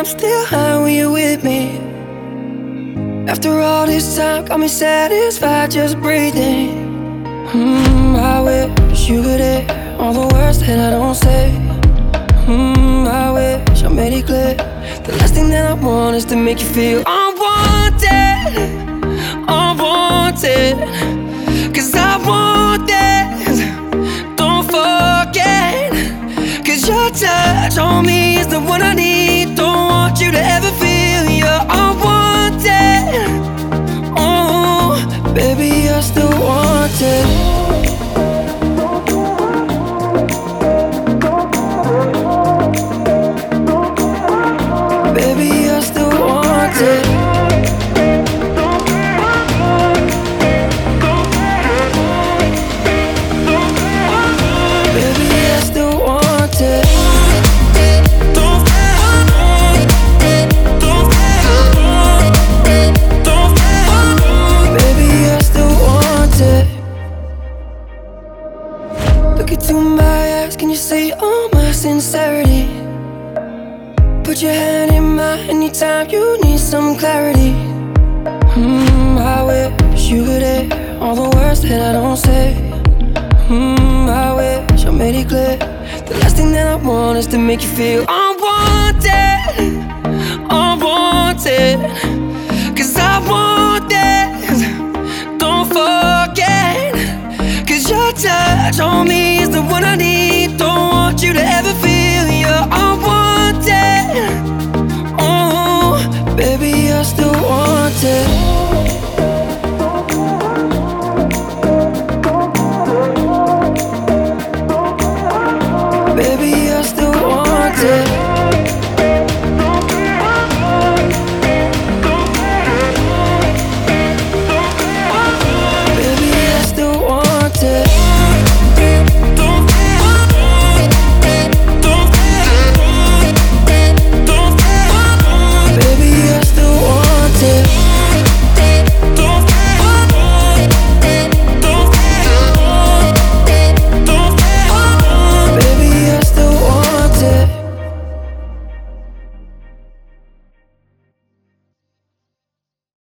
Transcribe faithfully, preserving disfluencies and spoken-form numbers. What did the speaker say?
I'm still high when you're with me. After all this time, got me satisfied just breathing. Hmm, I wish you could hear all the words that I don't say. Hmm, I wish I made it clear. The last thing that I want is to make you feel unwanted, unwanted. Cause I want this, don't forget. Cause your touch on me is the one I need. Don't want you to ever feel you're unwanted. Oh, baby, you're still wanted. Baby, you're still wanted. Baby, you're still wanted. Baby, you're still wanted. Look into my eyes, can you see all my sincerity? Put your hand in mine anytime you need some clarity. Hmm, I wish you could hear all the words that I don't say. Hmm, I wish I made it clear. The last thing that I want is to make you feel unwanted, unwanted. Cause I want this, don't forget. Cause your touch on me is the one I need. Don't want you to ever feel you're unwanted. Oh, baby, you're still wanted.